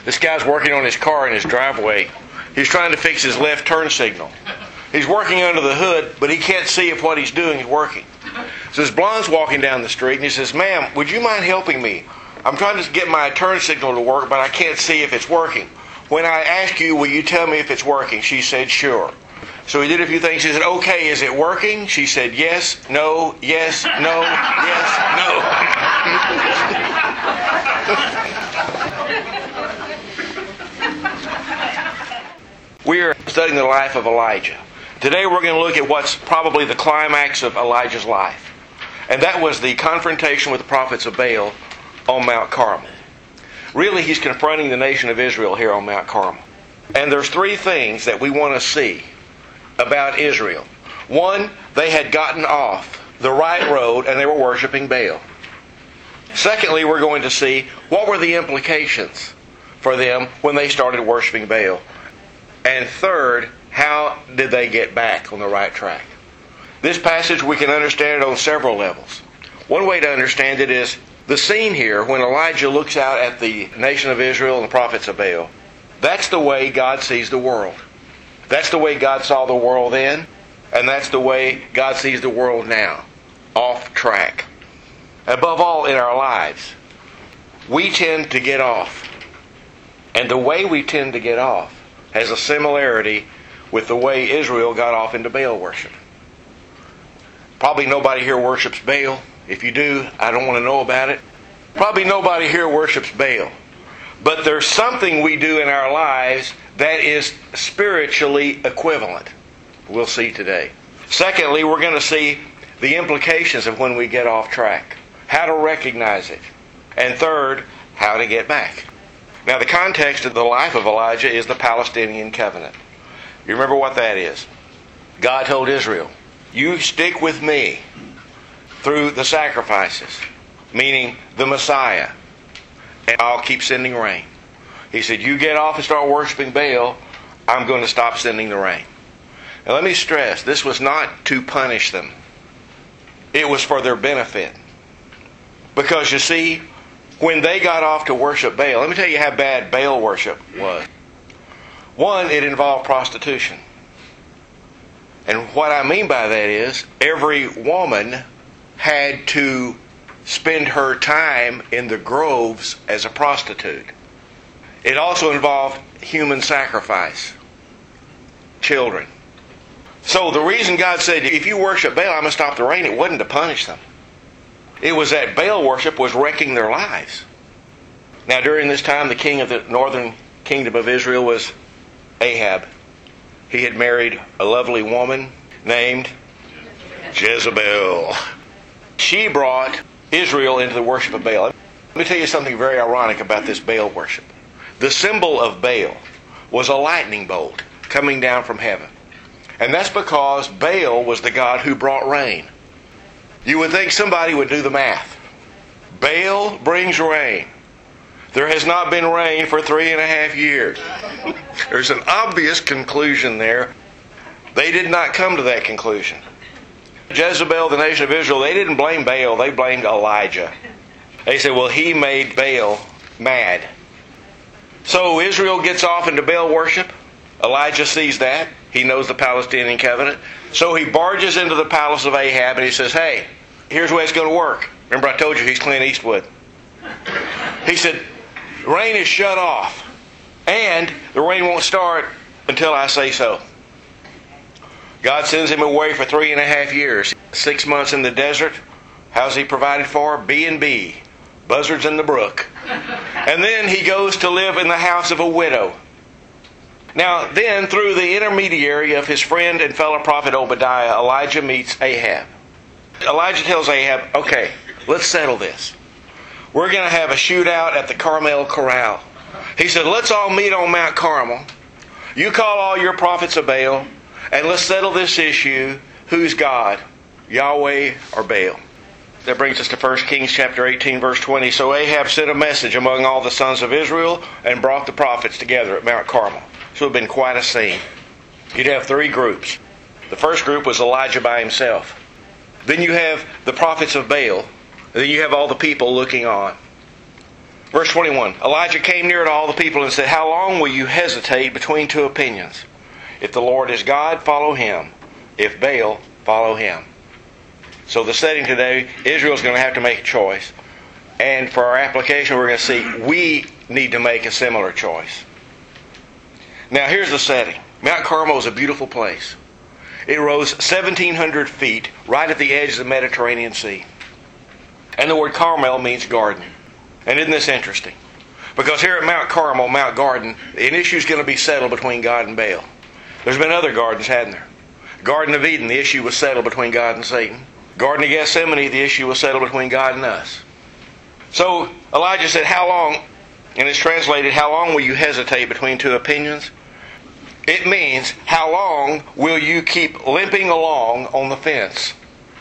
This guy's working on his car in his driveway. He's trying to fix his left turn signal. He's working under the hood, but he can't see if what he's doing is working. So this blonde's walking down the street, and he says, "Ma'am, would you mind helping me? I'm trying to get my turn signal to work, but I can't see if it's working. When I ask you, will you tell me if it's working?" She said, "Sure." So he did a few things. He said, "Okay, is it working?" She said, "Yes, no, yes, no, yes, no." We are studying the life of Elijah. Today we're going to look at what's probably the climax of Elijah's life. And that was the confrontation with the prophets of Baal on Mount Carmel. Really, he's confronting the nation of Israel here on Mount Carmel. And there's three things that we want to see about Israel. One, they had gotten off the right road and they were worshiping Baal. Secondly, we're going to see what were the implications for them when they started worshiping Baal. And third, how did they get back on the right track? This passage, we can understand it on several levels. One way to understand it is the scene here when Elijah looks out at the nation of Israel and the prophets of Baal. That's the way God sees the world. That's the way God saw the world then, and that's the way God sees the world now. Off track. Above all, in our lives, we tend to get off. And the way we tend to get off has a similarity with the way Israel got off into Baal worship. Probably nobody here worships Baal. If you do, I don't want to know about it. Probably nobody here worships Baal. But there's something we do in our lives that is spiritually equivalent. We'll see today. Secondly, we're going to see the implications of when we get off track. How to recognize it. And third, how to get back. Now, the context of the life of Elijah is the Palestinian covenant. You remember what that is? God told Israel, "You stick with me through the sacrifices," meaning the Messiah, "and I'll keep sending rain." He said, "You get off and start worshiping Baal, I'm going to stop sending the rain." Now let me stress, this was not to punish them. It was for their benefit. Because you see, when they got off to worship Baal, let me tell you how bad Baal worship was. One, it involved prostitution. And what I mean by that is, every woman had to spend her time in the groves as a prostitute. It also involved human sacrifice. Children. So the reason God said, if you worship Baal, I'm going to stop the rain, it wasn't to punish them. It was that Baal worship was wrecking their lives. Now during this time, the king of the northern kingdom of Israel was Ahab. He had married a lovely woman named Jezebel. She brought Israel into the worship of Baal. Let me tell you something very ironic about this Baal worship. The symbol of Baal was a lightning bolt coming down from heaven. And that's because Baal was the god who brought rain. You would think somebody would do the math. Baal brings rain. There has not been rain for 3.5 years. There's an obvious conclusion there. They did not come to that conclusion. Jezebel, the nation of Israel, they didn't blame Baal, they blamed Elijah. They said, well, he made Baal mad. So Israel gets off into Baal worship. Elijah sees that. He knows the Palestinian covenant. So he barges into the palace of Ahab and he says, hey, here's the way it's going to work. Remember I told you he's Clint Eastwood. He said, rain is shut off. And the rain won't start until I say so. God sends him away for 3.5 years. 6 months in the desert. How's he provided for? B&B. Buzzards in the brook. And then he goes to live in the house of a widow. Now then, through the intermediary of his friend and fellow prophet Obadiah, Elijah meets Ahab. Elijah tells Ahab, okay, let's settle this. We're going to have a shootout at the Carmel Corral. He said, let's all meet on Mount Carmel. You call all your prophets of Baal, and let's settle this issue. Who's God? Yahweh or Baal? That brings us to 1 Kings chapter 18, verse 20. So Ahab sent a message among all the sons of Israel and brought the prophets together at Mount Carmel. So it would have been quite a scene. You'd have 3 groups. The first group was Elijah by himself. Then you have the prophets of Baal. And then you have all the people looking on. Verse 21, Elijah came near to all the people and said, "How long will you hesitate between two opinions? If the Lord is God, follow Him. If Baal, follow him." So the setting today, Israel's going to have to make a choice. And for our application, we're going to see we need to make a similar choice. Now here's the setting. Mount Carmel is a beautiful place. It rose 1,700 feet right at the edge of the Mediterranean Sea. And the word Carmel means garden. And isn't this interesting? Because here at Mount Carmel, Mount Garden, an issue is going to be settled between God and Baal. There's been other gardens, hadn't there? Garden of Eden, the issue was settled between God and Satan. Garden of Gethsemane, the issue was settled between God and us. So Elijah said, "How long," and it's translated, "How long will you hesitate between two opinions?" It means, how long will you keep limping along on the fence?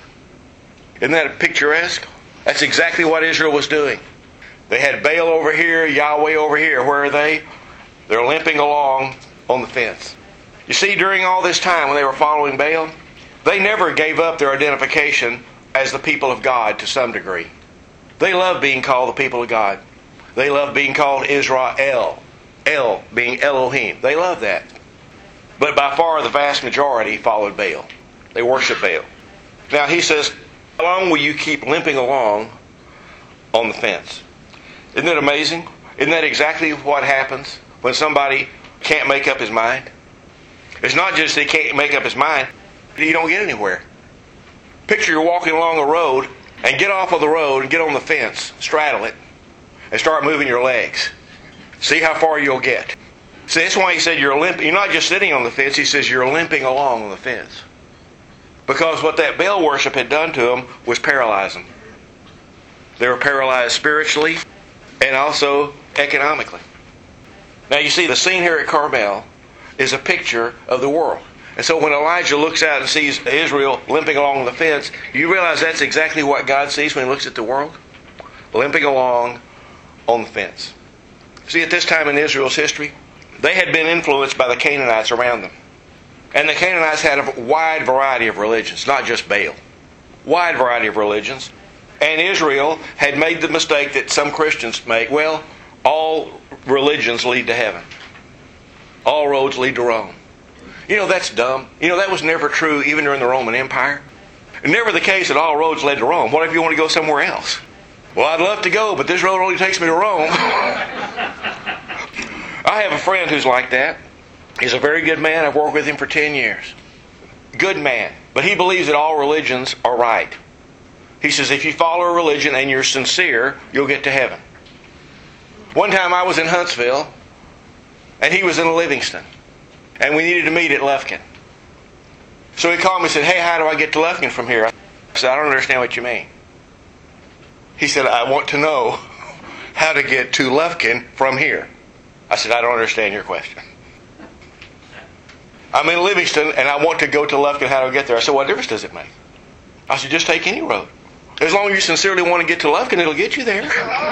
Isn't that picturesque? That's exactly what Israel was doing. They had Baal over here, Yahweh over here. Where are they? They're limping along on the fence. You see, during all this time when they were following Baal, they never gave up their identification as the people of God to some degree. They loved being called the people of God. They loved being called Israel. El being Elohim. They loved that. But by far the vast majority followed Baal. They worshiped Baal. Now he says, "How long will you keep limping along on the fence?" Isn't it amazing? Isn't that exactly what happens when somebody can't make up his mind? It's not just that he can't make up his mind, you don't get anywhere. Picture you're walking along a road and get off of the road and get on the fence, straddle it, and start moving your legs. See how far you'll get. See, that's why he said you're limping. You're not just sitting on the fence, he says you're limping along on the fence. Because what that Baal worship had done to them was paralyze them. They were paralyzed spiritually and also economically. Now you see, the scene here at Carmel is a picture of the world. And so when Elijah looks out and sees Israel limping along the fence, you realize that's exactly what God sees when He looks at the world? Limping along on the fence. See, at this time in Israel's history, they had been influenced by the Canaanites around them. And the Canaanites had a wide variety of religions, not just Baal. Wide variety of religions. And Israel had made the mistake that some Christians make. Well, all religions lead to heaven. All roads lead to Rome. You know, that's dumb. You know, that was never true even during the Roman Empire. Never the case that all roads led to Rome. What if you want to go somewhere else? Well, I'd love to go, but this road only takes me to Rome. I have a friend who's like that. He's a very good man. I've worked with him for 10 years. Good man. But he believes that all religions are right. He says if you follow a religion and you're sincere, you'll get to heaven. One time I was in Huntsville, and he was in Livingston. And we needed to meet at Lufkin. So he called me and said, "Hey, how do I get to Lufkin from here?" I said, "I don't understand what you mean." He said, "I want to know how to get to Lufkin from here." I said, "I don't understand your question. I'm in Livingston and I want to go to Lufkin. How do I get there?" I said, "What difference does it make?" I said, "Just take any road. As long as you sincerely want to get to Lufkin, it'll get you there."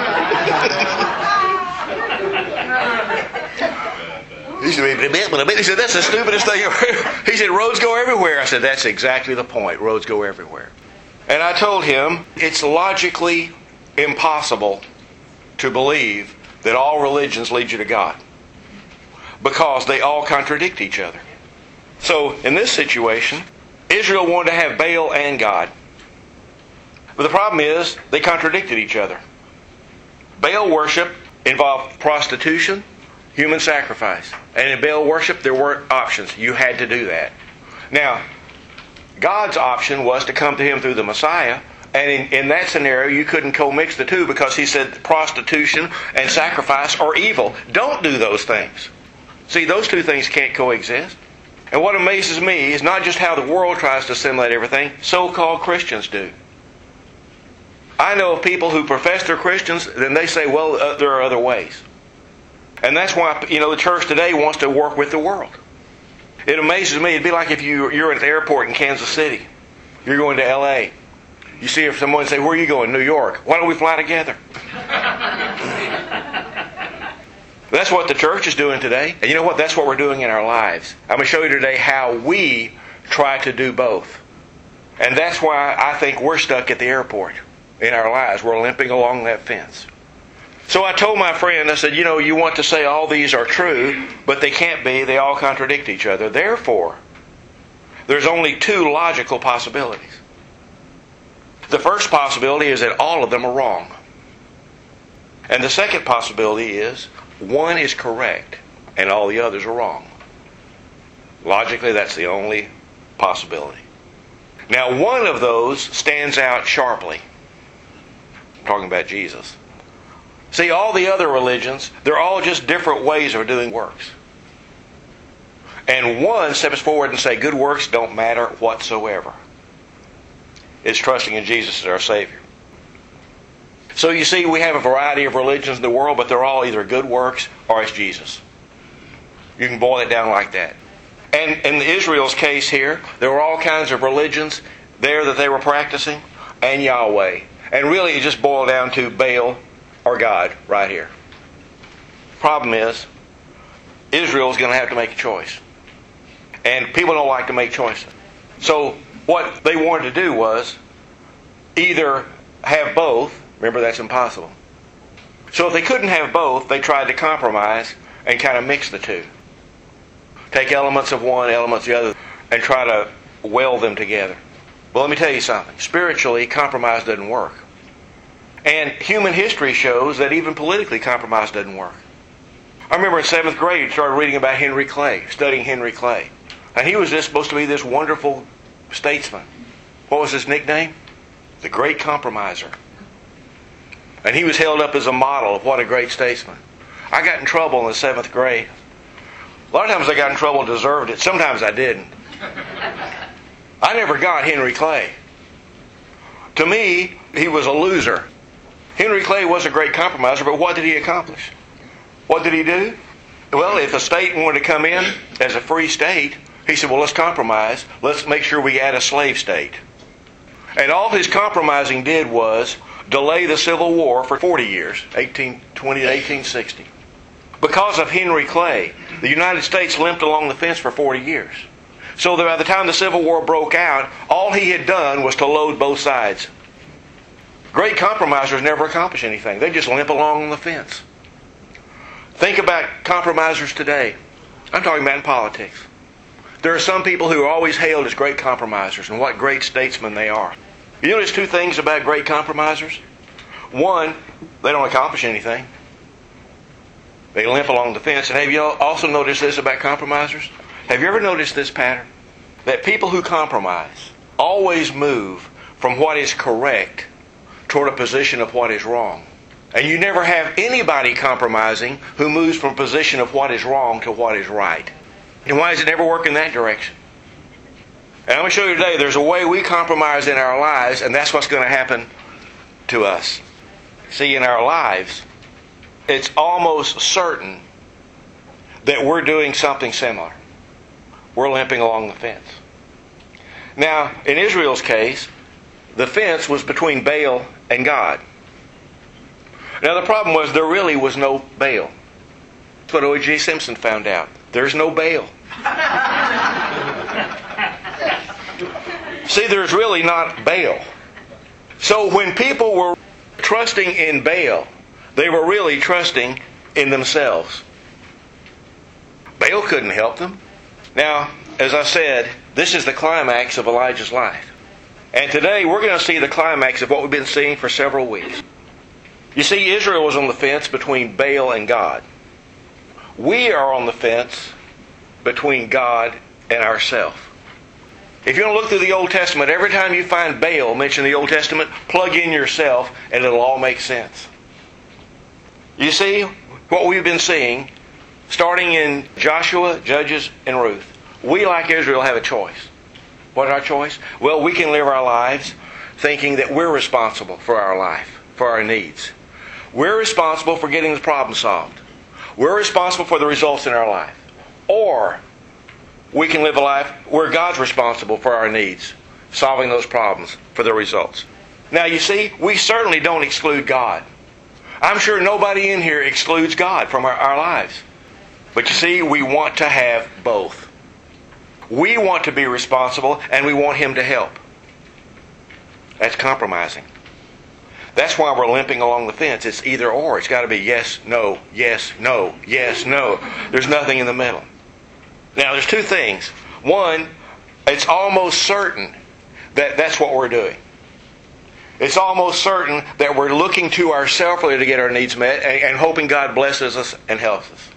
He said, "That's the stupidest thing ever." He said, "Roads go everywhere." I said, "That's exactly the point. Roads go everywhere." And I told him, it's logically impossible to believe that all religions lead you to God. Because they all contradict each other. So, in this situation, Israel wanted to have Baal and God. But the problem is, they contradicted each other. Baal worship involved prostitution, human sacrifice. And in Baal worship, there were options. You had to do that. Now, God's option was to come to Him through the Messiah. And in that scenario, you couldn't co-mix the two because He said prostitution and sacrifice are evil. Don't do those things. See, those two things can't coexist. And what amazes me is not just how the world tries to assimilate everything, so-called Christians do. I know of people who profess they're Christians, then they say, well, there are other ways. And that's why, the church today wants to work with the world. It amazes me. It'd be like if you're at the airport in Kansas City. You're going to L.A. You see if someone say, "Where are you going?" "New York." "Why don't we fly together?" That's what the church is doing today. And you know what? That's what we're doing in our lives. I'm going to show you today how we try to do both. And that's why I think we're stuck at the airport in our lives. We're limping along that fence. So I told my friend, I said, you want to say all these are true, but they can't be. They all contradict each other. Therefore, there's only two logical possibilities. The first possibility is that all of them are wrong. And the second possibility is one is correct and all the others are wrong. Logically, that's the only possibility. Now, one of those stands out sharply. I'm talking about Jesus. See, all the other religions, they're all just different ways of doing works. And one steps forward and says, good works don't matter whatsoever. It's trusting in Jesus as our Savior. So you see, we have a variety of religions in the world, but they're all either good works or it's Jesus. You can boil it down like that. And in Israel's case here, there were all kinds of religions there that they were practicing, and Yahweh. And really it just boiled down to Baal or God right here. Problem is, Israel is going to have to make a choice. And people don't like to make choices. So what they wanted to do was either have both. Remember, that's impossible. So if they couldn't have both, they tried to compromise and kind of mix the two. Take elements of one, elements of the other, and try to weld them together. Well, let me tell you something. Spiritually, compromise doesn't work. And human history shows that even politically, compromise doesn't work. I remember in 7th grade, I started reading about Henry Clay, studying Henry Clay. And he was supposed to be this wonderful statesman. What was his nickname? The Great Compromiser. And he was held up as a model of what a great statesman. I got in trouble in the 7th grade. A lot of times I got in trouble and deserved it. Sometimes I didn't. I never got Henry Clay. To me, he was a loser. Henry Clay was a great compromiser, but what did he accomplish? What did he do? Well, if a state wanted to come in as a free state, he said, well, let's compromise. Let's make sure we add a slave state. And all his compromising did was delay the Civil War for 40 years, 1820 to 1860. Because of Henry Clay, the United States limped along the fence for 40 years. So that by the time the Civil War broke out, all he had done was to load both sides. Great compromisers never accomplish anything. They just limp along the fence. Think about compromisers today. I'm talking about in politics. There are some people who are always hailed as great compromisers, and what great statesmen they are. You notice two things about great compromisers? One, they don't accomplish anything. They limp along the fence. And have you also noticed this about compromisers? Have you ever noticed this pattern? That people who compromise always move from what is correct toward a position of what is wrong. And you never have anybody compromising who moves from a position of what is wrong to what is right. And why does it never work in that direction? And I'm going to show you today there's a way we compromise in our lives, and that's what's going to happen to us. See, in our lives, it's almost certain that we're doing something similar. We're limping along the fence. Now, in Israel's case, the fence was between Baal and God. Now, the problem was there really was no Baal. That's what O.J. Simpson found out. There's no Baal. See, there's really not Baal. So when people were trusting in Baal, they were really trusting in themselves. Baal couldn't help them. Now, as I said, this is the climax of Elijah's life. And today we're going to see the climax of what we've been seeing for several weeks. You see, Israel was on the fence between Baal and God. We are on the fence between God and ourselves. If you want to look through the Old Testament, every time you find Baal mentioned in the Old Testament, plug in yourself and it'll all make sense. You see, what we've been seeing, starting in Joshua, Judges, and Ruth, we, like Israel, have a choice. What's our choice? Well, we can live our lives thinking that we're responsible for our life, for our needs. We're responsible for getting the problem solved. We're responsible for the results in our life. Or we can live a life where God's responsible for our needs, solving those problems for the results. Now, you see, we certainly don't exclude God. I'm sure nobody in here excludes God from our lives. But you see, we want to have both. We want to be responsible and we want Him to help. That's compromising. That's why we're limping along the fence. It's either or. It's got to be yes, no, yes, no, yes, no. There's nothing in the middle. Now, there's two things. One, it's almost certain that that's what we're doing. It's almost certain that we're looking to ourselves to get our needs met and hoping God blesses us and helps us.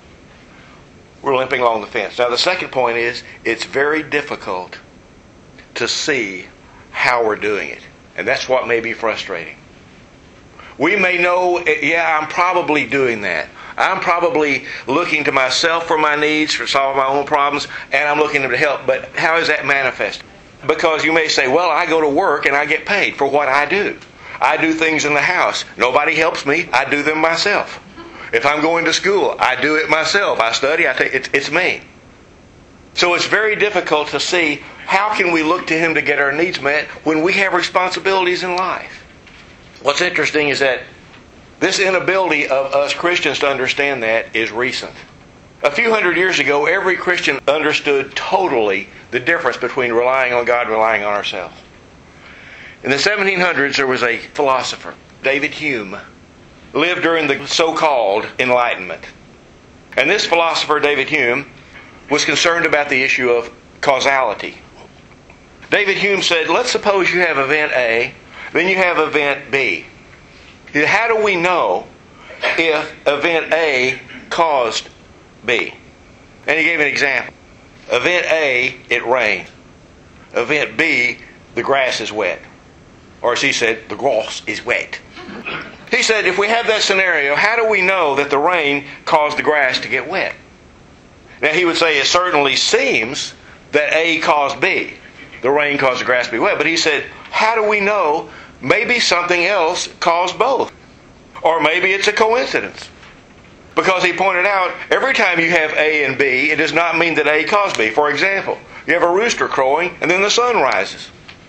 We're limping along the fence. Now, the second point is it's very difficult to see how we're doing it. And that's what may be frustrating. We may know, yeah, I'm probably doing that. I'm probably looking to myself for my needs, for solving my own problems, and I'm looking to help. But how is that manifested? Because you may say, well, I go to work and I get paid for what I do. I do things in the house. Nobody helps me. I do them myself. If I'm going to school, I do it myself. I study. It's me. So it's very difficult to see how can we look to Him to get our needs met when we have responsibilities in life. What's interesting is that this inability of us Christians to understand that is recent. A few hundred years ago, every Christian understood totally the difference between relying on God and relying on ourselves. In the 1700s, there was a philosopher, David Hume, lived during the so-called Enlightenment. And this philosopher, David Hume, was concerned about the issue of causality. David Hume said, let's suppose you have event A, then you have event B. How do we know if event A caused B? And he gave an example. Event A, it rained. Event B, the grass is wet. Or as he said, the grass is wet. He said, if we have that scenario, how do we know that the rain caused the grass to get wet? Now he would say it certainly seems that A caused B. The rain caused the grass to be wet. But he said, how do we know? Maybe something else caused both. Or maybe it's a coincidence. Because he pointed out, every time you have A and B, it does not mean that A caused B. For example, you have a rooster crowing and then the sun rises.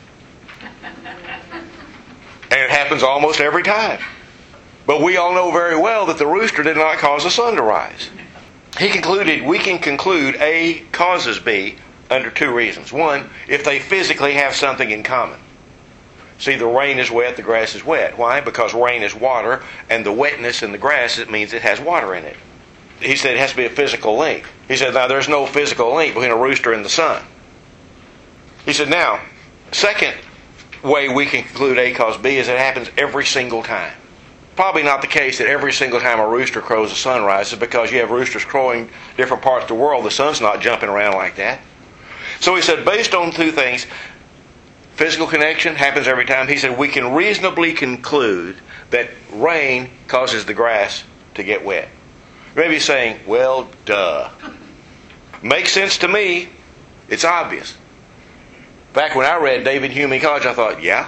And it happens almost every time. But we all know very well that the rooster did not cause the sun to rise. He concluded we can conclude A causes B under two reasons. One, if they physically have something in common. See, the rain is wet, the grass is wet. Why? Because rain is water, and the wetness in the grass, it means it has water in it. He said it has to be a physical link. He said, now there's no physical link between a rooster and the sun. He said, now, second way we can conclude A causes B is it happens every single time. Probably not the case that every single time a rooster crows the sun rises, because you have roosters crowing different parts of the world. The sun's not jumping around like that. So he said, based on two things, physical connection happens every time. He said, we can reasonably conclude that rain causes the grass to get wet. Maybe saying, well, duh. Makes sense to me. It's obvious. Back when I read David Hume in college, I thought, yeah.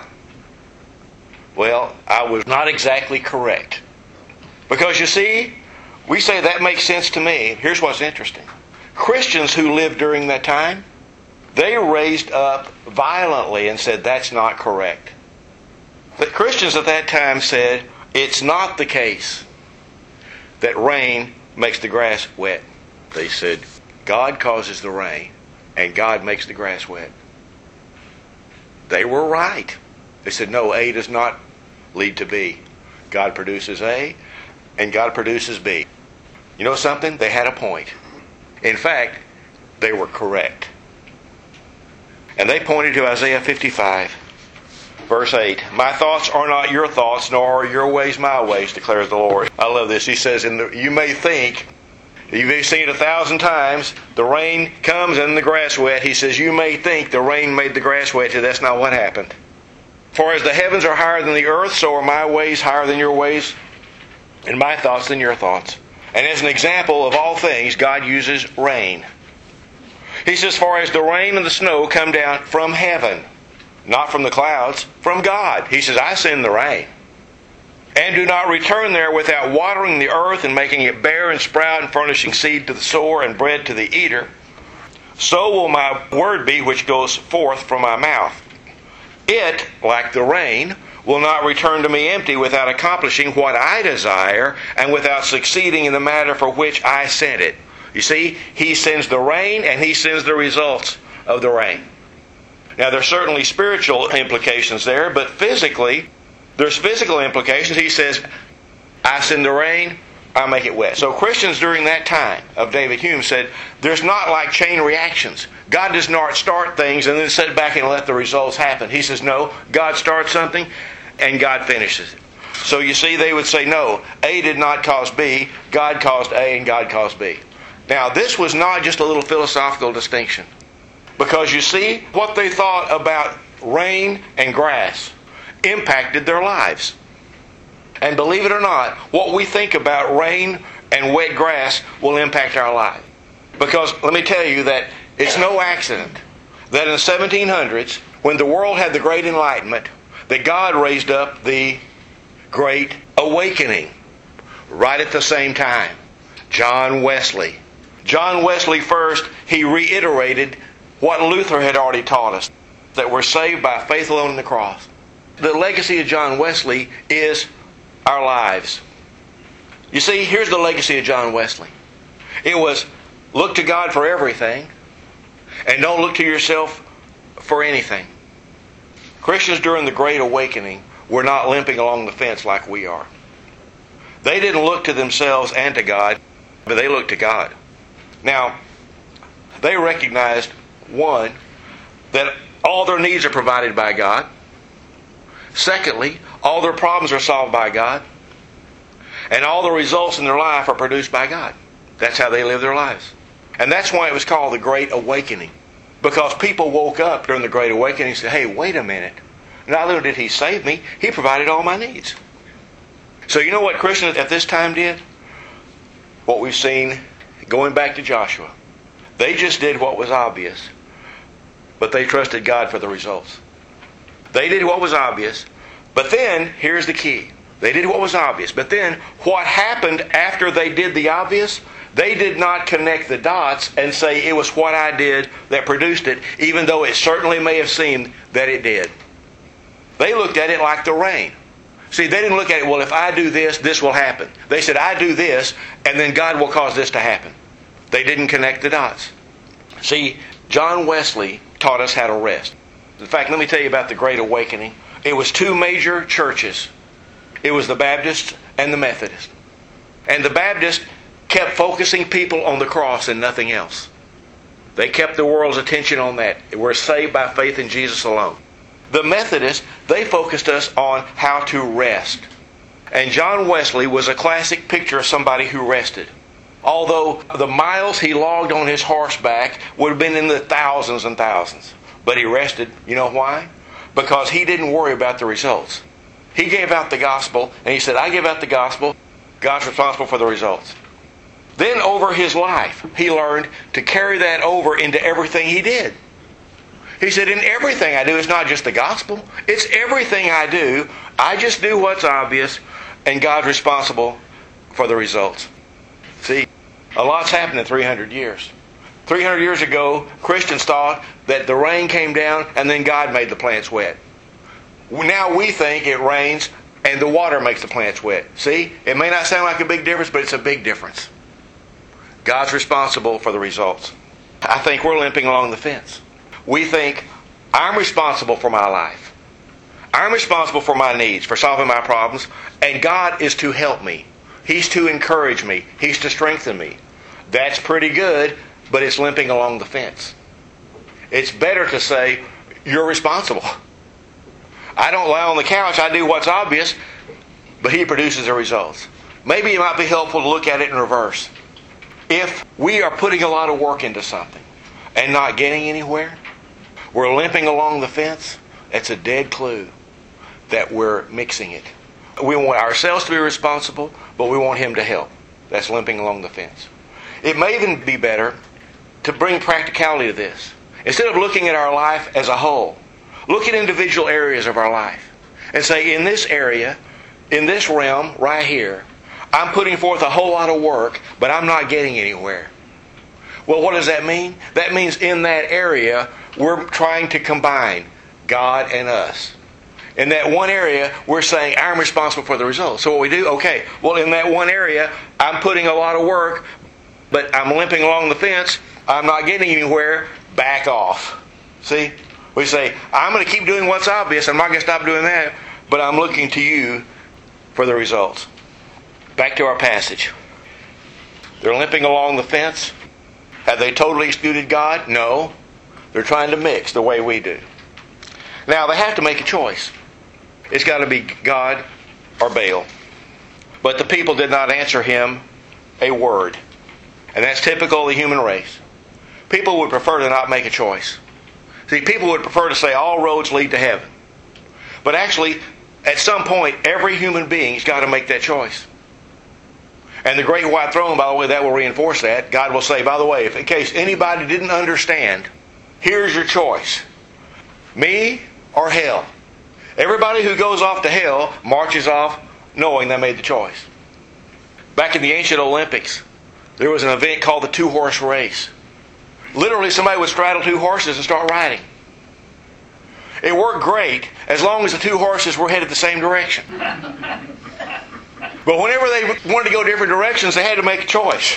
Well, I was not exactly correct. Because you see, we say that makes sense to me. Here's what's interesting. Christians who lived during that time, they raised up violently and said that's not correct. The Christians at that time said it's not the case that rain makes the grass wet. They said God causes the rain and God makes the grass wet. They were right. They said no, A does not lead to B. God produces A and God produces B. You know something? They had a point. In fact, they were correct. And they pointed to Isaiah 55, verse 8. My thoughts are not your thoughts, nor are your ways my ways, declares the Lord. I love this. He says, you may think, you've seen it 1,000 times, the rain comes and the grass wet. He says, you may think the rain made the grass wet. That's not what happened. For as the heavens are higher than the earth, so are my ways higher than your ways, and my thoughts than your thoughts. And as an example of all things, God uses rain. He says, for as the rain and the snow come down from heaven, not from the clouds, from God. He says, I send the rain. And do not return there without watering the earth and making it bear and sprout and furnishing seed to the sower and bread to the eater. So will my word be which goes forth from my mouth. It, like the rain, will not return to me empty without accomplishing what I desire and without succeeding in the matter for which I sent it. You see, He sends the rain and He sends the results of the rain. Now, there's certainly spiritual implications there, but physically, There's physical implications. He says, I send the rain, I make it wet. So Christians during that time of David Hume said, there's not like chain reactions. God does not start things and then sit back and let the results happen. He says, no, God starts something and God finishes it. So you see, they would say, no, A did not cause B, God caused A and God caused B. Now, this was not just a little philosophical distinction. Because you see, what they thought about rain and grass impacted their lives. And believe it or not, what we think about rain and wet grass will impact our life. Because let me tell you that it's no accident that in the 1700s, when the world had the Great Enlightenment, that God raised up the Great Awakening right at the same time. John Wesley. John Wesley first, he reiterated what Luther had already taught us, that we're saved by faith alone in the cross. The legacy of John Wesley is our lives. You see, here's the legacy of John Wesley. It was, look to God for everything, and don't look to yourself for anything. Christians during the Great Awakening were not limping along the fence like we are. They didn't look to themselves and to God, but they looked to God. Now, they recognized, one, that all their needs are provided by God. Secondly, all their problems are solved by God. And all the results in their life are produced by God. That's how they live their lives. And that's why it was called the Great Awakening. Because people woke up during the Great Awakening and said, hey, wait a minute. Not only did He save me, He provided all my needs. So you know what Christians at this time did? What we've seen going back to Joshua. They just did what was obvious, but they trusted God for the results. They did what was obvious, but then, here's the key. They did what was obvious, but then what happened after they did the obvious? They did not connect the dots and say it was what I did that produced it, even though it certainly may have seemed that it did. They looked at it like the rain. See, they didn't look at it, well, if I do this, this will happen. They said, I do this, and then God will cause this to happen. They didn't connect the dots. See, John Wesley taught us how to rest. In fact, let me tell you about the Great Awakening. It was two major churches. It was the Baptists and the Methodists. And the Baptists kept focusing people on the cross and nothing else. They kept the world's attention on that. We're saved by faith in Jesus alone. The Methodists, they focused us on how to rest. And John Wesley was a classic picture of somebody who rested. Although the miles he logged on his horseback would have been in the thousands and thousands. But he rested. You know why? Because he didn't worry about the results. He gave out the gospel, and he said, I give out the gospel. God's responsible for the results. Then over his life, he learned to carry that over into everything he did. He said, in everything I do, it's not just the gospel. It's everything I do. I just do what's obvious, and God's responsible for the results. See, a lot's happened in 300 years. 300 years ago, Christians thought that the rain came down and then God made the plants wet. Now we think it rains and the water makes the plants wet. See, it may not sound like a big difference, but it's a big difference. God's responsible for the results. I think we're limping along the fence. We think, I'm responsible for my life. I'm responsible for my needs, for solving my problems, and God is to help me. He's to encourage me. He's to strengthen me. That's pretty good, but it's limping along the fence. It's better to say, you're responsible. I don't lie on the couch. I do what's obvious, but He produces the results. Maybe it might be helpful to look at it in reverse. If we are putting a lot of work into something and not getting anywhere, we're limping along the fence, it's a dead clue that we're mixing it. We want ourselves to be responsible, but we want Him to help. That's limping along the fence. It may even be better to bring practicality to this. Instead of looking at our life as a whole, look at individual areas of our life and say, in this area, in this realm right here, I'm putting forth a whole lot of work, but I'm not getting anywhere. Well, what does that mean? That means in that area, we're trying to combine God and us. In that one area, we're saying, I'm responsible for the results. So what we do, okay, well, in that one area, I'm putting a lot of work, but I'm limping along the fence. I'm not getting anywhere. Back off. See? We say, I'm going to keep doing what's obvious. I'm not going to stop doing that. but I'm looking to you for the results. Back to our passage. They're limping along the fence. Have they totally excluded God? No. They're trying to mix the way we do. Now, they have to make a choice. It's got to be God or Baal. But the people did not answer him a word. And that's typical of the human race. People would prefer to not make a choice. See, people would prefer to say all roads lead to heaven. But actually, at some point, every human being's got to make that choice. And the great white throne, by the way, that will reinforce that. God will say, by the way, if in case anybody didn't understand, here's your choice. Me or hell. Everybody who goes off to hell marches off knowing they made the choice. Back in the ancient Olympics, there was an event called the two-horse race. Literally, somebody would straddle two horses and start riding. It worked great as long as the two horses were headed the same direction. But whenever they wanted to go different directions, they had to make a choice.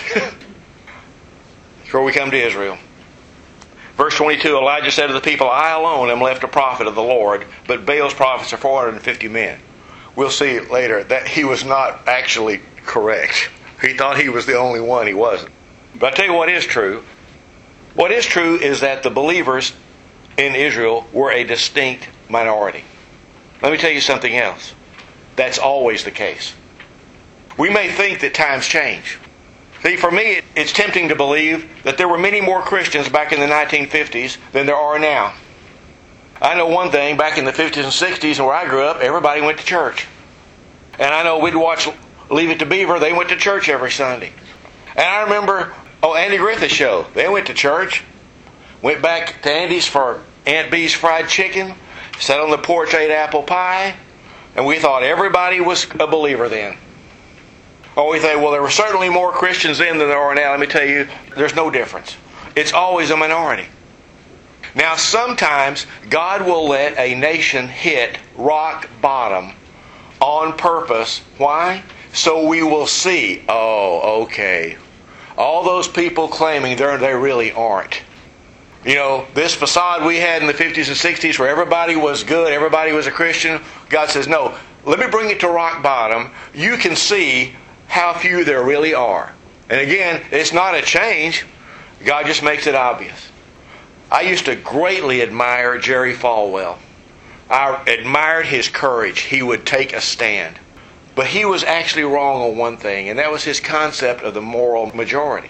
That's where we come to Israel. Verse 22, Elijah said to the people, I alone am left a prophet of the Lord, but Baal's prophets are 450 men. We'll see later that he was not actually correct. He thought he was the only one. He wasn't. But I'll tell you what is true. What is true is that the believers in Israel were a distinct minority. Let me tell you something else. That's always the case. We may think that times change. See, for me, it's tempting to believe that there were many more Christians back in the 1950s than there are now. I know one thing, back in the 50s and 60s where I grew up, everybody went to church. And I know we'd watch Leave It to Beaver, they went to church every Sunday. And I remember, Andy Griffith Show, they went to church. Went back to Andy's for Aunt Bee's fried chicken, sat on the porch, ate apple pie, and we thought everybody was a believer then. Or we think, well, there were certainly more Christians then than there are now. Let me tell you, there's no difference. It's always a minority. Now, sometimes God will let a nation hit rock bottom on purpose. Why? So we will see, oh, okay, all those people claiming they really aren't. You know, this facade we had in the 50s and 60s where everybody was good, everybody was a Christian, God says, no, let me bring it to rock bottom. You can see how few there really are. And again, it's not a change. God just makes it obvious. I used to greatly admire Jerry Falwell. I admired his courage. He would take a stand. But he was actually wrong on one thing, and that was his concept of the moral majority.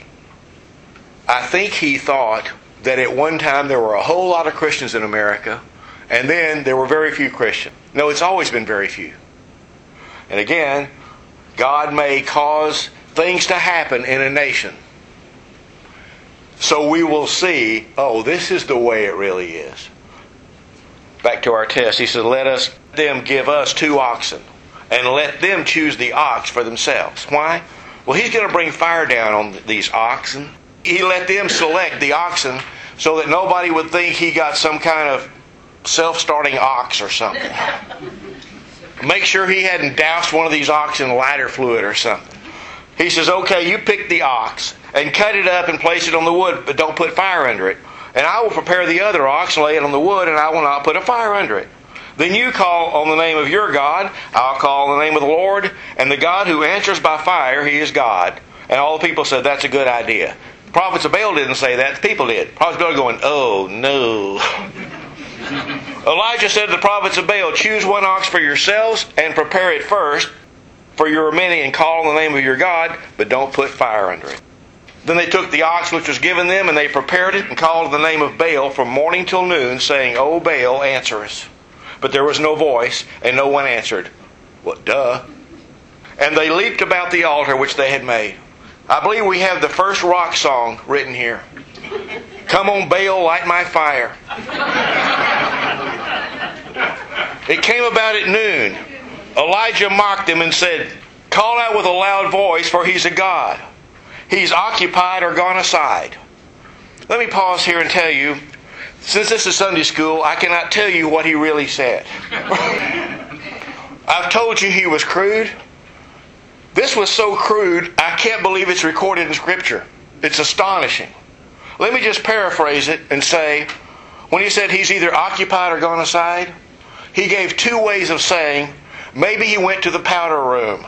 I think he thought that at one time there were a whole lot of Christians in America, and then there were very few Christians. No, it's always been very few. And again, God may cause things to happen in a nation. So we will see, oh, this is the way it really is. Back to our test. He says, let them give us 2 oxen, and let them choose the ox for themselves. Why? Well, he's going to bring fire down on these oxen. He let them select the oxen so that nobody would think he got some kind of self-starting ox or something. Make sure he hadn't doused one of these oxen in lighter fluid or something. He says, okay, you pick the ox and cut it up and place it on the wood, but don't put fire under it. And I will prepare the other ox and lay it on the wood, and I will not put a fire under it. Then you call on the name of your God, I'll call on the name of the Lord, and the God who answers by fire, He is God. And all the people said, that's a good idea. The prophets of Baal didn't say that, the people did. The prophets of Baal going, oh no. Elijah said to the prophets of Baal, choose 1 ox for yourselves and prepare it first, for you are many, and call on the name of your God, but don't put fire under it. Then they took the ox which was given them, and they prepared it, and called on the name of Baal from morning till noon, saying, O Baal, answer us. But there was no voice, and no one answered. Well, duh. And they leaped about the altar which they had made. I believe we have the first rock song written here. Come on, Baal, light my fire. It came about at noon. Elijah mocked them and said, call out with a loud voice, for he's a god. He's occupied or gone aside. Let me pause here and tell you, since this is Sunday school, I cannot tell you what he really said. I've told you he was crude. This was so crude, I can't believe it's recorded in Scripture. It's astonishing. Let me just paraphrase it and say, when he said he's either occupied or gone aside, he gave two ways of saying, maybe he went to the powder room.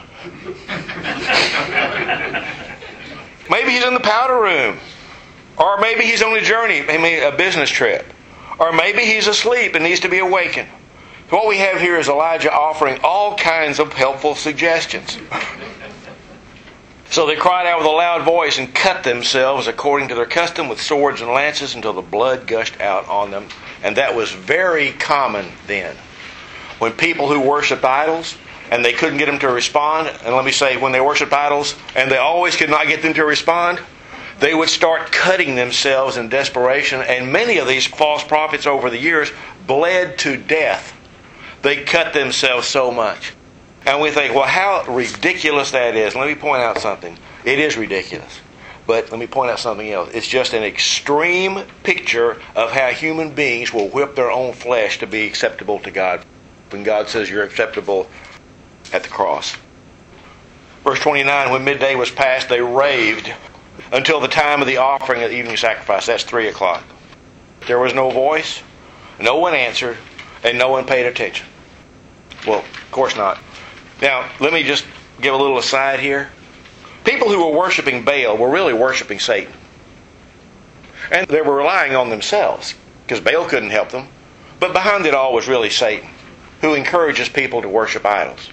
Maybe he's in the powder room. Or maybe he's on a journey, maybe a business trip. Or maybe he's asleep and needs to be awakened. So what we have here is Elijah offering all kinds of helpful suggestions. So they cried out with a loud voice and cut themselves according to their custom with swords and lances until the blood gushed out on them. And that was very common then. When people who worshiped idols and they couldn't get them to respond, and let me say, when they worshiped idols and they always could not get them to respond, they would start cutting themselves in desperation. And many of these false prophets over the years bled to death. They cut themselves so much. And we think, well, how ridiculous that is. Let me point out something. It is ridiculous. But let me point out something else. It's just an extreme picture of how human beings will whip their own flesh to be acceptable to God. When God says you're acceptable at the cross. Verse 29, when midday was past, they raved until the time of the offering of the evening sacrifice. That's 3 o'clock. There was no voice. No one answered. And no one paid attention. Well, of course not. Now, let me just give a little aside here. People who were worshiping Baal were really worshiping Satan. And they were relying on themselves, because Baal couldn't help them. But behind it all was really Satan, who encourages people to worship idols.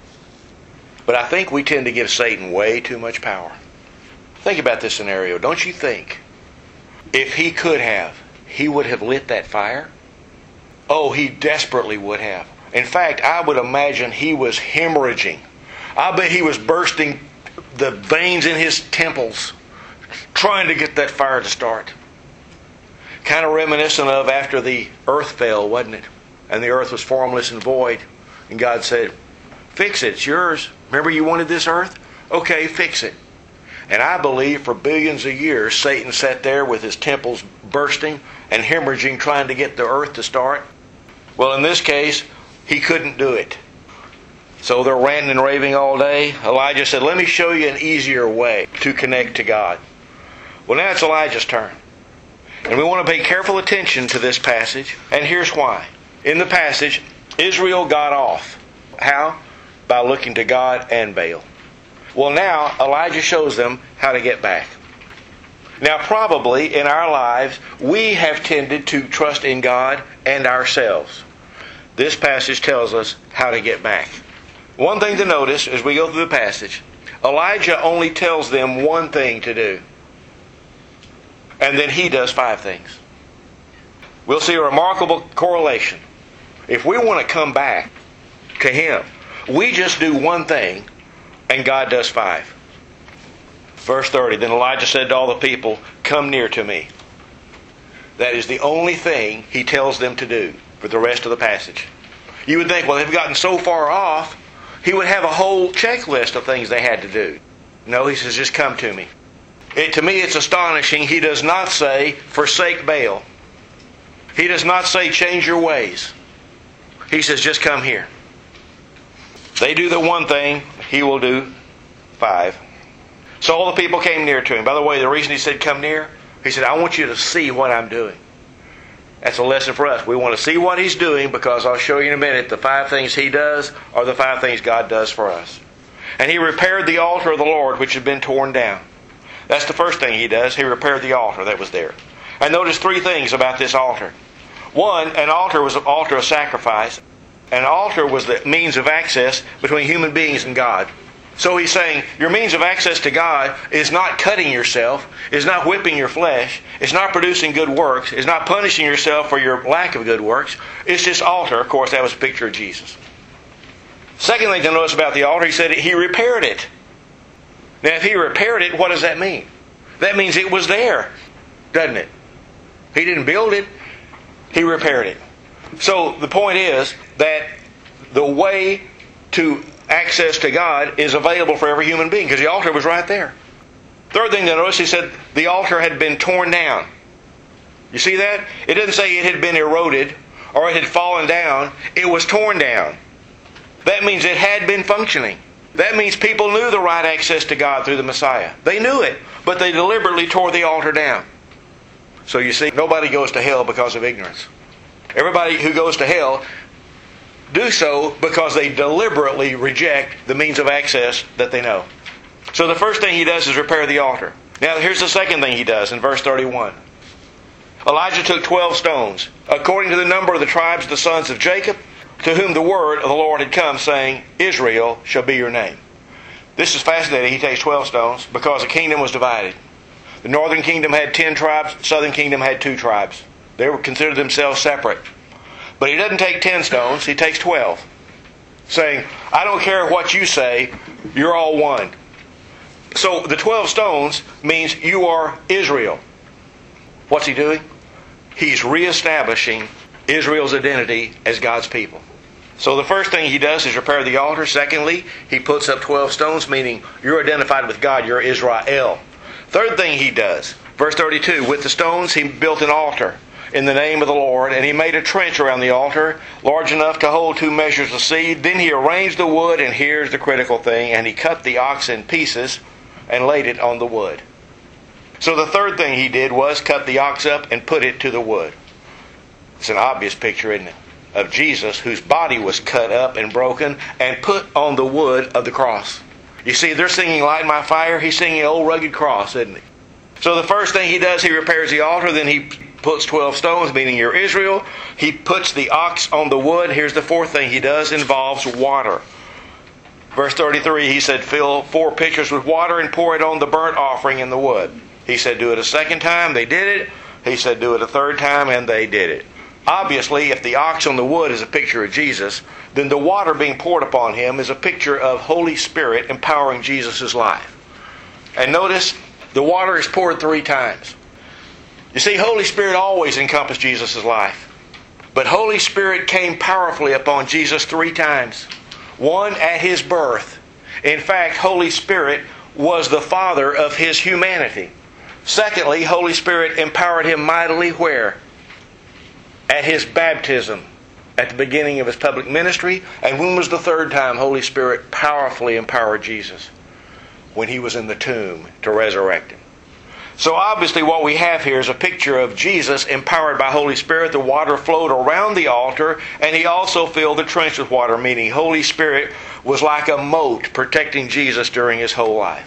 But I think we tend to give Satan way too much power. Think about this scenario. Don't you think, if he could have, he would have lit that fire? Oh, he desperately would have. In fact, I would imagine he was hemorrhaging. I bet he was bursting the veins in his temples trying to get that fire to start. Kind of reminiscent of after the earth fell, wasn't it? And the earth was formless and void. And God said, fix it, it's yours. Remember you wanted this earth? Okay, fix it. And I believe for billions of years, Satan sat there with his temples bursting and hemorrhaging trying to get the earth to start. Well, in this case, he couldn't do it. So they're ranting and raving all day. Elijah said, let me show you an easier way to connect to God. Well, now it's Elijah's turn. And we want to pay careful attention to this passage. And here's why. In the passage, Israel got off. How? By looking to God and Baal. Well, now Elijah shows them how to get back. Now, probably in our lives, we have tended to trust in God and ourselves. This passage tells us how to get back. One thing to notice as we go through the passage, Elijah only tells them one thing to do. And then he does 5 things. We'll see a remarkable correlation. If we want to come back to him, we just do one thing and God does 5. Verse 30, then Elijah said to all the people, come near to me. That is the only thing he tells them to do for the rest of the passage. You would think, well, they've gotten so far off, he would have a whole checklist of things they had to do. No, he says, just come to me. To me, it's astonishing. He does not say, forsake Baal. He does not say, change your ways. He says, just come here. They do the one thing, he will do 5. So all the people came near to him. By the way, the reason he said come near, he said, I want you to see what I'm doing. That's a lesson for us. We want to see what he's doing because I'll show you in a minute the 5 things he does are the 5 things God does for us. And he repaired the altar of the Lord which had been torn down. That's the first thing he does. He repaired the altar that was there. And notice 3 things about this altar. One, an altar was an altar of sacrifice. An altar was the means of access between human beings and God. So he's saying your means of access to God is not cutting yourself, is not whipping your flesh, it's not producing good works, it's not punishing yourself for your lack of good works. It's this altar. Of course, that was a picture of Jesus. Second thing to notice about the altar, he said he repaired it. Now, if he repaired it, what does that mean? That means it was there, doesn't it? He didn't build it, he repaired it. So the point is that the way to access to God is available for every human being because the altar was right there. Third thing to notice, he said the altar had been torn down. You see that? It doesn't say it had been eroded or it had fallen down. It was torn down. That means it had been functioning. That means people knew the right access to God through the Messiah. They knew it, but they deliberately tore the altar down. So you see, nobody goes to hell because of ignorance. Everybody who goes to hell do so because they deliberately reject the means of access that they know. So the first thing he does is repair the altar. Now here's the second thing he does in verse 31. Elijah took 12 stones, according to the number of the tribes of the sons of Jacob, to whom the word of the Lord had come, saying, Israel shall be your name. This is fascinating. He takes 12 stones because the kingdom was divided. The northern kingdom had 10 tribes, the southern kingdom had 2 tribes. They were considered themselves separate. But he doesn't take 10 stones, he takes 12. Saying, I don't care what you say, you're all one. So the 12 stones means you are Israel. What's he doing? He's reestablishing Israel's identity as God's people. So the first thing he does is repair the altar. Secondly, he puts up 12 stones, meaning you're identified with God, you're Israel. Third thing he does, verse 32, with the stones he built an altar in the name of the Lord, and he made a trench around the altar large enough to hold 2 measures of seed. Then he arranged the wood, and here's the critical thing, and he cut the ox in pieces and laid it on the wood. So the third thing he did was cut the ox up and put it to the wood. It's an obvious picture, isn't it, of Jesus whose body was cut up and broken and put on the wood of the cross. You see, they're singing Light My Fire. He's singing an old rugged cross, isn't he? So the first thing he does, he repairs the altar. Then he puts 12 stones, meaning you're Israel. He puts the ox on the wood. Here's the fourth thing he does, involves water. Verse 33, he said, fill 4 pitchers with water and pour it on the burnt offering in the wood. He said, do it a second time. They did it. He said, do it a third time, and they did it. Obviously, if the ox on the wood is a picture of Jesus, then the water being poured upon him is a picture of Holy Spirit empowering Jesus' life. And notice, the water is poured 3 times. You see, Holy Spirit always encompassed Jesus' life. But Holy Spirit came powerfully upon Jesus 3 times. One at his birth. In fact, Holy Spirit was the father of his humanity. Secondly, Holy Spirit empowered him mightily where? At his baptism, at the beginning of his public ministry. And when was the third time Holy Spirit powerfully empowered Jesus? When he was in the tomb to resurrect him. So obviously what we have here is a picture of Jesus empowered by Holy Spirit. The water flowed around the altar, and he also filled the trench with water, meaning Holy Spirit was like a moat protecting Jesus during his whole life.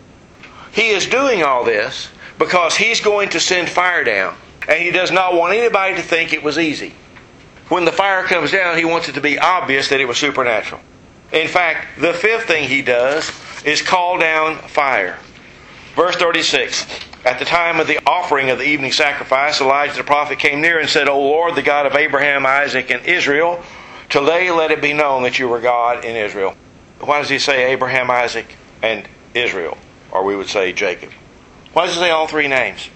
He is doing all this because he's going to send fire down. And he does not want anybody to think it was easy. When the fire comes down, he wants it to be obvious that it was supernatural. In fact, the fifth thing he does is call down fire. Verse 36, at the time of the offering of the evening sacrifice, Elijah the prophet came near and said, O Lord, the God of Abraham, Isaac, and Israel, today let it be known that you are God in Israel. Why does he say Abraham, Isaac, and Israel? Or we would say Jacob. Why does he say all 3 names?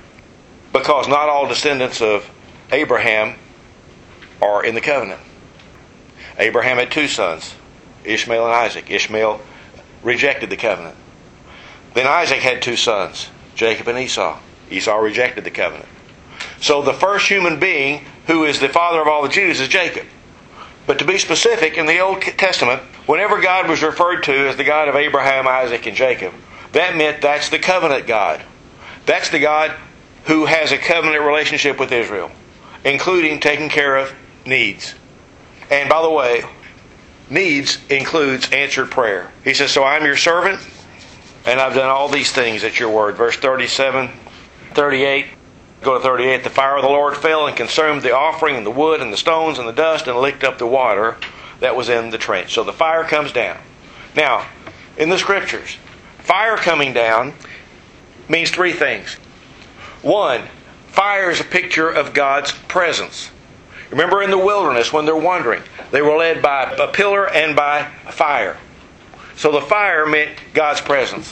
Because not all descendants of Abraham are in the covenant. Abraham had 2 sons, Ishmael and Isaac. Ishmael rejected the covenant. Then Isaac had 2 sons, Jacob and Esau. Esau rejected the covenant. So the first human being who is the father of all the Jews is Jacob. But to be specific, in the Old Testament, whenever God was referred to as the God of Abraham, Isaac, and Jacob, that meant that's the covenant God. That's the God who has a covenant relationship with Israel, including taking care of needs. And by the way, needs includes answered prayer. He says, so I'm your servant, and I've done all these things at your word. Verse 37, 38, go to 38. The fire of the Lord fell and consumed the offering and the wood and the stones and the dust and licked up the water that was in the trench. So the fire comes down. Now, in the Scriptures, fire coming down means 3 things. 1, fire is a picture of God's presence. Remember in the wilderness when they're wandering, they were led by a pillar and by fire. So the fire meant God's presence.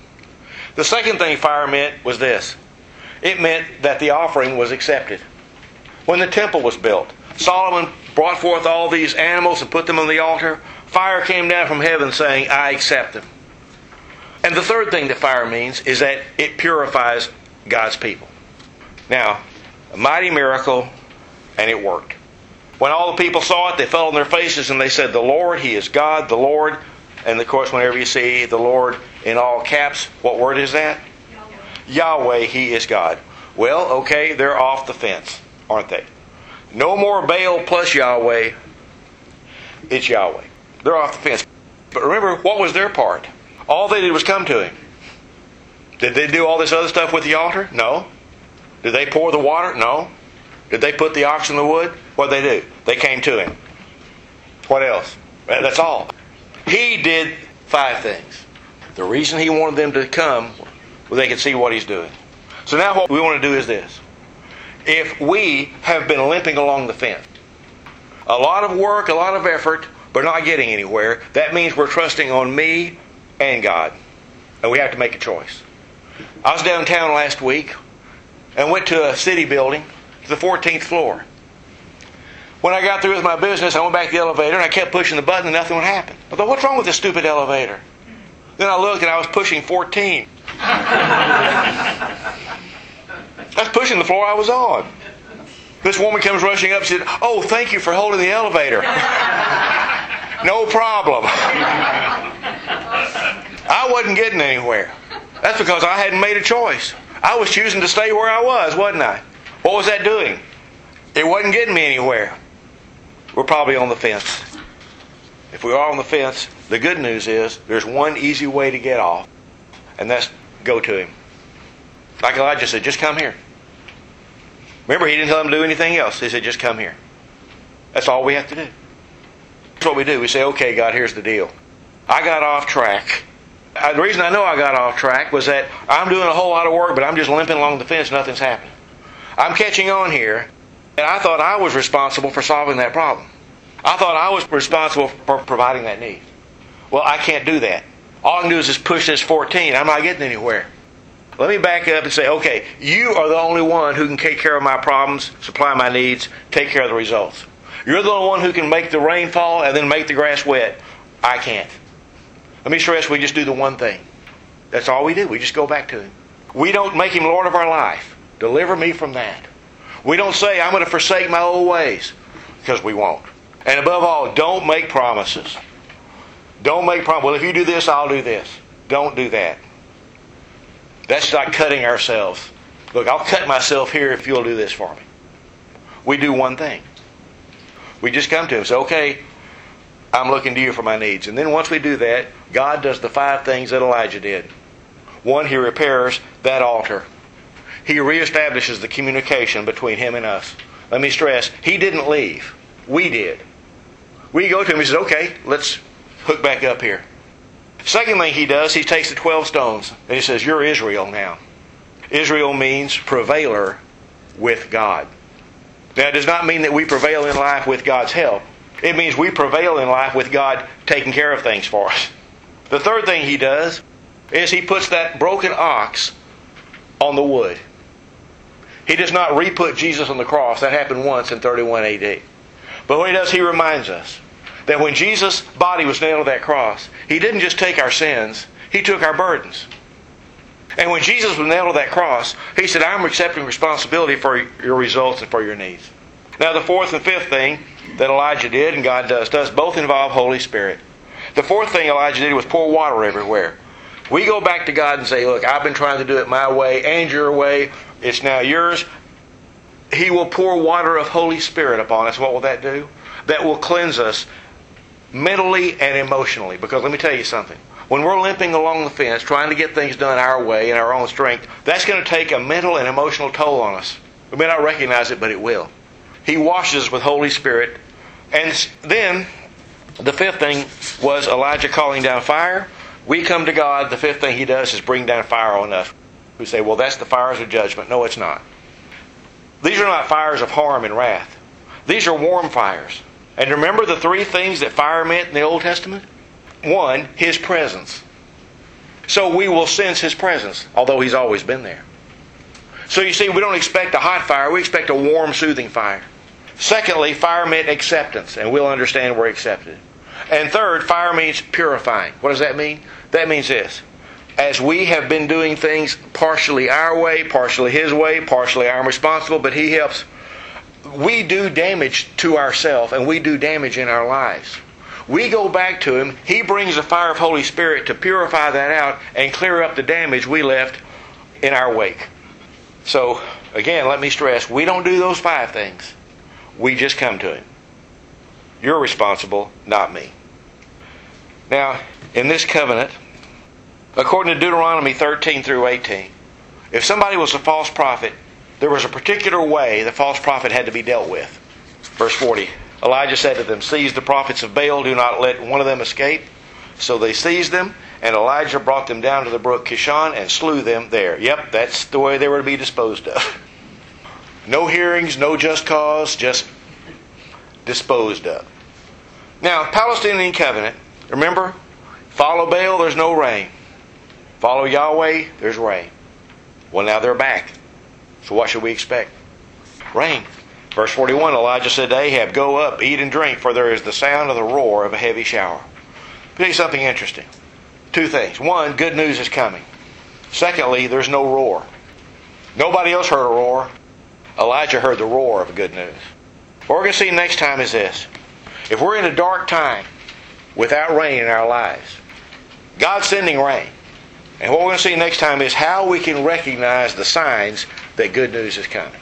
The second thing fire meant was this. It meant that the offering was accepted. When the temple was built, Solomon brought forth all these animals and put them on the altar. Fire came down from heaven saying, I accept them. And the third thing that fire means is that it purifies God's people. Now, a mighty miracle, and it worked. When all the people saw it, they fell on their faces and they said, the Lord, He is God, the Lord. And of course, whenever you see the Lord in all caps, what word is that? Yahweh, He is God. Well, okay, they're off the fence, aren't they? No more Baal plus Yahweh. it's Yahweh. They're off the fence. But remember, what was their part? All they did was come to Him. Did they do all this other stuff with the altar? No. Did they pour the water? No. Did they put the ox in the wood? What did they do? They came to Him. What else? That's all. He did 5 things. The reason He wanted them to come was they could see what He's doing. So now what we want to do is this. If we have been limping along the fence, a lot of work, a lot of effort, but not getting anywhere, that means we're trusting on me and God. And we have to make a choice. I was downtown last week and went to a city building to the 14th floor. When I got through with my business, I went back to the elevator and I kept pushing the button and nothing would happen. I thought, what's wrong with this stupid elevator? Then I looked and I was pushing 14. That's pushing the floor I was on. This woman comes rushing up and said, "Oh, thank you for holding the elevator." No problem. I wasn't getting anywhere. That's because I hadn't made a choice. I was choosing to stay where I was, wasn't I? What was that doing? It wasn't getting me anywhere. We're probably on the fence. If we are on the fence, the good news is there's one easy way to get off, and that's go to Him. Like Elijah said, just come here. Remember, he didn't tell them to do anything else. He said, just come here. That's all we have to do. That's what we do. We say, okay, God, here's the deal. I got off track. The reason I know I got off track was that I'm doing a whole lot of work, but I'm just limping along the fence. Nothing's happening. I'm catching on here, and I thought I was responsible for solving that problem. I thought I was responsible for providing that need. Well, I can't do that. All I can do is just push this 14. I'm not getting anywhere. Let me back up and say, okay, you are the only one who can take care of my problems, supply my needs, take care of the results. You're the only one who can make the rain fall and then make the grass wet. I can't. Let me stress, we just do the one thing. That's all we do. We just go back to Him. We don't make Him Lord of our life. Deliver me from that. We don't say, I'm going to forsake my old ways, because we won't. And above all, don't make promises. Don't make promises. Well, if you do this, I'll do this. Don't do that. That's like cutting ourselves. Look, I'll cut myself here if you'll do this for me. We do one thing. We just come to Him and say, okay, I'm looking to you for my needs. And then once we do that, God does the 5 things that Elijah did. 1, He repairs that altar. He reestablishes the communication between Him and us. Let me stress, He didn't leave. We did. We go to Him and He says, okay, let's hook back up here. Second thing He does, He takes the 12 stones and He says, you're Israel now. Israel means prevailer with God. Now, it does not mean that we prevail in life with God's help. It means we prevail in life with God taking care of things for us. The third thing He does is He puts that broken ox on the wood. He does not re-put Jesus on the cross. That happened once in 31 AD. But what He does, He reminds us that when Jesus' body was nailed to that cross, He didn't just take our sins, He took our burdens. And when Jesus was nailed to that cross, He said, I'm accepting responsibility for your results and for your needs. Now the fourth and fifth thing that Elijah did, and God does both involve Holy Spirit. The fourth thing Elijah did was pour water everywhere. We go back to God and say, look, I've been trying to do it my way and your way. It's now yours. He will pour water of Holy Spirit upon us. What will that do? That will cleanse us mentally and emotionally. Because let me tell you something. When we're limping along the fence, trying to get things done our way in our own strength, that's going to take a mental and emotional toll on us. We may not recognize it, but it will. He washes us with Holy Spirit. And then, the fifth thing was Elijah calling down fire. We come to God, the fifth thing He does is bring down fire on us. We say, well, that's the fires of judgment. No, it's not. These are not fires of harm and wrath. These are warm fires. And remember the 3 things that fire meant in the Old Testament? 1, His presence. So we will sense His presence, although He's always been there. So you see, we don't expect a hot fire, we expect a warm, soothing fire. Secondly, fire meant acceptance, and we'll understand we're accepted. And third, fire means purifying. What does that mean? That means this. As we have been doing things partially our way, partially His way, partially I'm responsible, but He helps, we do damage to ourselves and we do damage in our lives. We go back to Him, He brings the fire of Holy Spirit to purify that out and clear up the damage we left in our wake. So, again, let me stress, we don't do those 5 things. We just come to Him. You're responsible, not me. Now, in this covenant, according to Deuteronomy 13 through 18, if somebody was a false prophet, there was a particular way the false prophet had to be dealt with. Verse 40, Elijah said to them, "Seize the prophets of Baal, do not let one of them escape." So they seized them, and Elijah brought them down to the brook Kishon and slew them there. Yep, that's the way they were to be disposed of. No hearings, no just cause, just disposed of. Now, Palestinian covenant, remember, follow Baal, there's no rain. Follow Yahweh, there's rain. Well, now they're back. So what should we expect? Rain. Verse 41, Elijah said to Ahab, "Go up, eat and drink, for there is the sound of the roar of a heavy shower." I'll tell you something interesting. Two things. One, good news is coming. Secondly, there's no roar. Nobody else heard a roar. Elijah heard the roar of good news. What we're going to see next time is this. If we're in a dark time without rain in our lives, God's sending rain. And what we're going to see next time is how we can recognize the signs that good news is coming.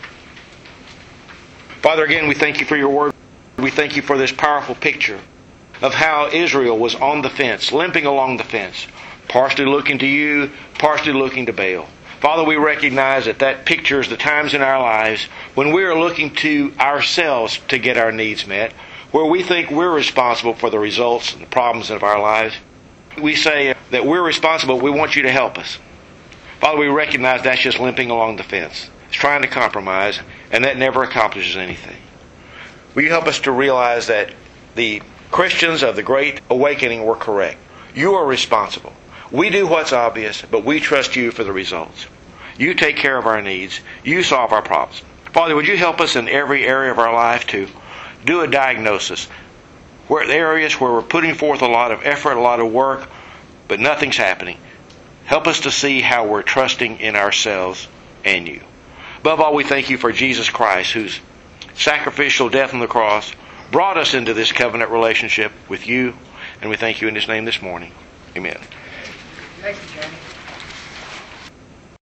Father, again, we thank you for your word. We thank you for this powerful picture of how Israel was on the fence, limping along the fence, partially looking to you, partially looking to Baal. Father, we recognize that that pictures the times in our lives when we are looking to ourselves to get our needs met, where we think we're responsible for the results and the problems of our lives. We say that we're responsible, we want you to help us. Father, we recognize that's just limping along the fence. It's trying to compromise, and that never accomplishes anything. Will you help us to realize that the Christians of the Great Awakening were correct? You are responsible. We do what's obvious, but we trust you for the results. You take care of our needs. You solve our problems. Father, would you help us in every area of our life to do a diagnosis? Where the areas where we're putting forth a lot of effort, a lot of work, but nothing's happening. Help us to see how we're trusting in ourselves and you. Above all, we thank you for Jesus Christ, whose sacrificial death on the cross brought us into this covenant relationship with you. And we thank you in his name this morning. Amen. Thank you, Johnny.